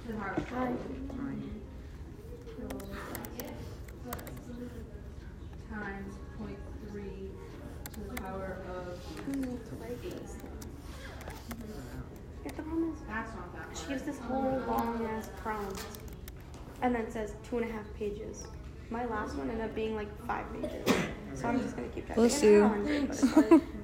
times 0.3 to the power of 8. If the problem is, That's not that hard. she gives this whole long ass prompt and then says 2.5 pages. My last one ended up being like 5 pages. So I'm just gonna keep that. Bless you.